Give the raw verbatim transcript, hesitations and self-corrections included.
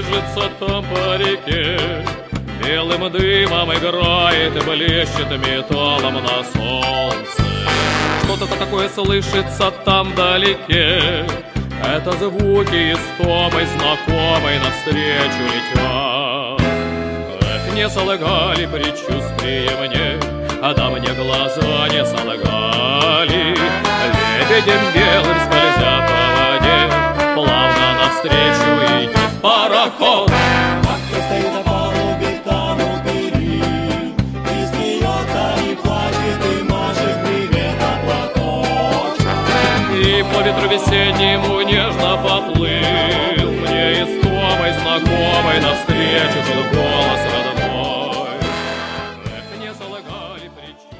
движется там по реке, белым дымом играет и блещет металлом на солнце. Что-то такое слышится там вдалеке, это звуки истомы знакомой навстречу летят. Эх, не солгали предчувствия мне, а да мне глаза не солгали. Лебедем белым скользя по воде, плавно навстречу идет пароход. Как стоит на палубе там у перил, и смеется, и плачет, и машет привет на платочек. И по ветру весеннему нежно поплыл мне истомой знакомой навстречу тот голос родной. Эх, не солгали предчувствия.